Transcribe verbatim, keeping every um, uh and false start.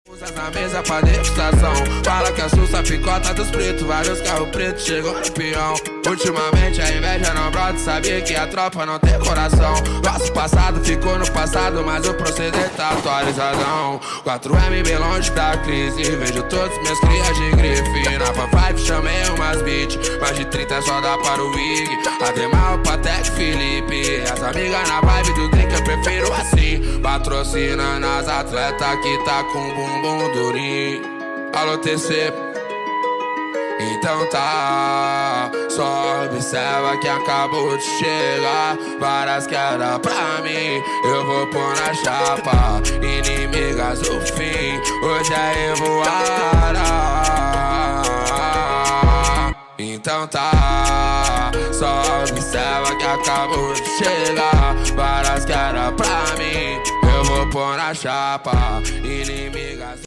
Usa na mesa pra degustação. Fala que assusta a picota dos pretos. Vários carros pretos chegam no peão. Ultimamente a inveja não brota. Sabia que a tropa não tem coração. Nosso passado ficou no passado, mas o proceder tá atualizadão. quatro M bem longe da crise. Vejo todos meus crias de grife. Na Fan Five chamei umas beats. Mais de trinta só dá para o Wig. Ademar, o Patek, Felipe. As amigas na vibe do drink eu prefiro assim. Patrocina nas atletas que tá com bumbum durinho. Alô T C. Então tá, só observa que acabou de chegar. Várias quedas pra mim, eu vou pôr na chapa. Inimigas do fim, hoje é revoada. Então tá, só observa que acabou de chegar. Várias quedas pra mim, eu vou pôr na chapa. Inimigas